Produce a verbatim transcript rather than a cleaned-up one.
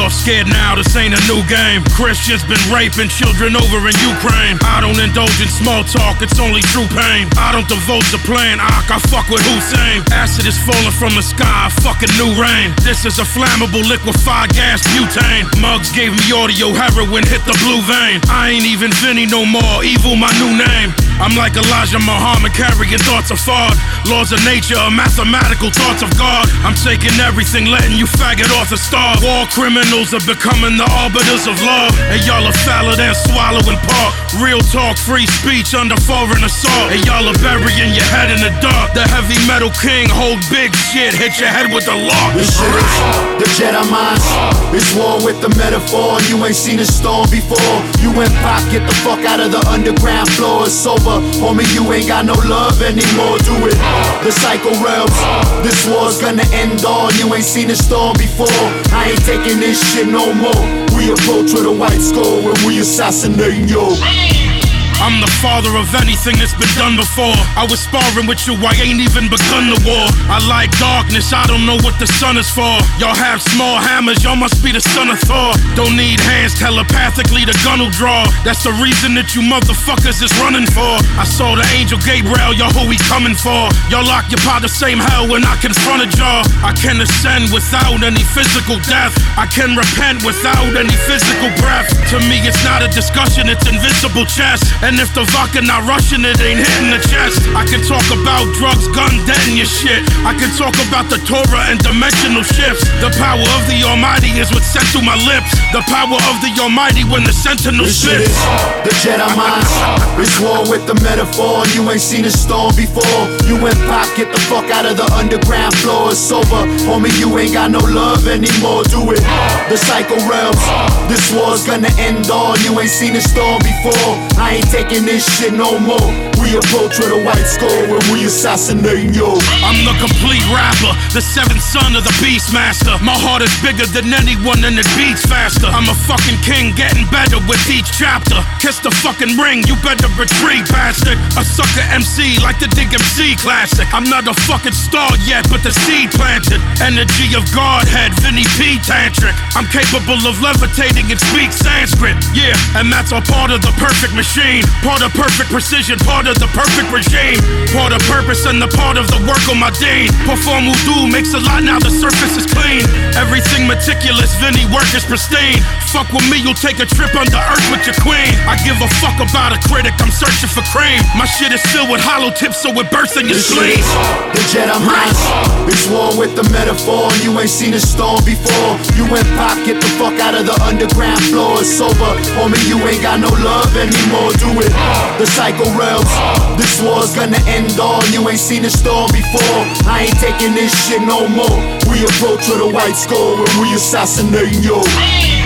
off, scared now, this ain't a new game. Christians been raping children over in Ukraine. I don't indulge in small talk, it's only true pain. I don't divulge the plan, Ak, I fuck with Hussein. Acid is falling from the sky, fucking new rain. This is a flammable liquefied gas, butane. Muggs gave me audio, heroin hit the blue vein. I ain't even Vinny no more, evil my new name. I'm like Elijah Muhammad carrying thoughts of fraud. Laws of nature are mathematical thoughts of God. I'm taking everything, letting you faggot off the star. War criminals are becoming the arbiters of law. And y'all are fouler than swallowing pork. Real talk, free speech under foreign assault. And y'all are burying your head in the dark. The heavy metal king hold big shit, hit your head with the lock. This shit is the Jedi mind. It's war with the metaphor. You ain't seen a storm before. You and Pop get the fuck out of the underground floor. It's over, homie, you ain't got no love anymore. Do it, the psycho realms. This war's gonna end all. You ain't seen a storm before. I ain't taking this shit no more. We approach with a white skull when we assassinate yo. I'm the father of anything that's been done before. I was sparring with you, I ain't even begun the war. I like darkness, I don't know what the sun is for. Y'all have small hammers, y'all must be the son of Thor. Don't need hands, telepathically the gun will draw. That's the reason that you motherfuckers is running for. I saw the angel Gabriel, y'all who he coming for. Y'all occupy the same hell when I confronted y'all. I can ascend without any physical death. I can repent without any physical breath. To me it's not a discussion, it's invisible chess. And if the vodka not rushing, it ain't hitting the chest. I can talk about drugs, gun, dead and your shit. I can talk about the Torah and dimensional shifts. The power of the Almighty is what's sent through my lips. The power of the Almighty when the sentinel shifts. The Jedi mind. It's war with the metaphor. You ain't seen a storm before. You and Pop get the fuck out of the underground floor. It's over, homie, you ain't got no love anymore. Do it, the psycho realms. This war's gonna end all. You ain't seen a storm before. I ain't taking this shit no more. We approach with a white skull when we assassinate yo. I'm the complete rapper, the seventh son of the Beastmaster. My heart is bigger than anyone and it beats faster. I'm a fucking king, getting better with each chapter. Kiss the fucking ring, you better retreat, bastard. A sucker M C like the Dig M C classic. I'm not a fucking star yet, but the seed planted. Energy of Godhead, Vinny P tantric. I'm capable of levitating and speak Sanskrit. Yeah, and that's all part of the perfect machine. Part of perfect precision, part of the perfect regime. Part of purpose and the part of the work on my dean. Perform wudu, makes a lot now the surface is clean. Everything meticulous, Vinny work is pristine. Fuck with me, you'll take a trip under earth with your queen. I give a fuck about a critic, I'm searching for cream. My shit is filled with hollow tips so it bursts in your sleeve. The Jedi mind. It's war with the metaphor. You ain't seen a storm before. You and Pop get the fuck out of the underground floor. It's over, homie, you ain't got no love anymore. Do it, the psycho realms. This war's gonna end all. You ain't seen a storm before. I ain't taking this shit no more. We approach with a white skull when we assassinate yo.